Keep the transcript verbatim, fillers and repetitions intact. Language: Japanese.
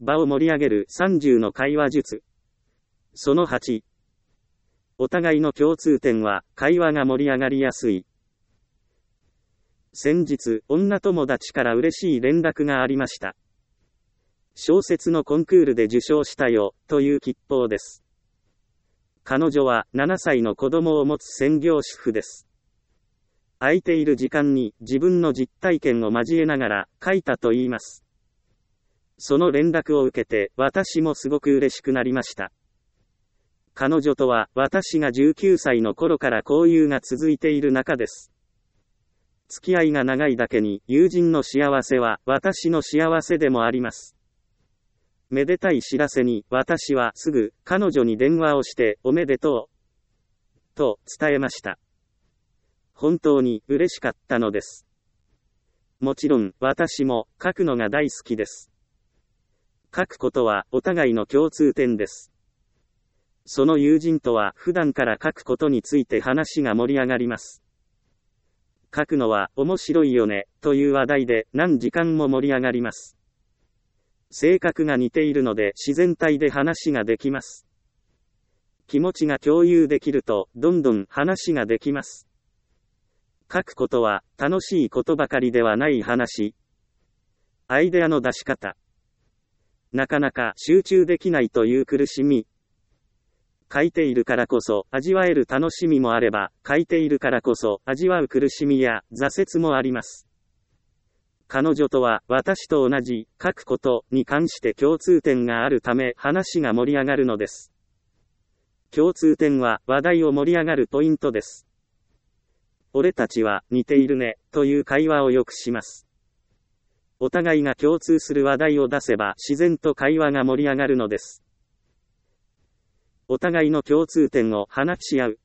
場を盛り上げるさんじゅうの会話術。そのはち。お互いの共通点は、会話が盛り上がりやすい。先日、女友達から嬉しい連絡がありました。小説のコンクールで受賞したよ、という吉報です。彼女はななさいの子供を持つ専業主婦です。空いている時間に自分の実体験を交えながら書いたと言います。その連絡を受けて私もすごく嬉しくなりました。彼女とは私がじゅうきゅうさいの頃から交友が続いている仲です。付き合いが長いだけに友人の幸せは私の幸せでもあります。めでたい知らせに私はすぐ彼女に電話をしておめでとうと伝えました。本当に嬉しかったのです。もちろん私も書くのが大好きです。書くことはお互いの共通点です。その友人とは普段から書くことについて話が盛り上がります。書くのは面白いよねという話題で何時間も盛り上がります。性格が似ているので自然体で話ができます。気持ちが共有できるとどんどん話ができます。書くことは楽しいことばかりではない話。アイデアの出し方。なかなか集中できないという苦しみ。書いているからこそ味わえる楽しみもあれば、書いているからこそ味わう苦しみや挫折もあります。彼女とは私と同じ書くことに関して共通点があるため話が盛り上がるのです。共通点は話題を盛り上がるポイントです。俺たちは似ているねという会話をよくします。お互いが共通する話題を出せば自然と会話が盛り上がるのです。お互いの共通点を放ち合う。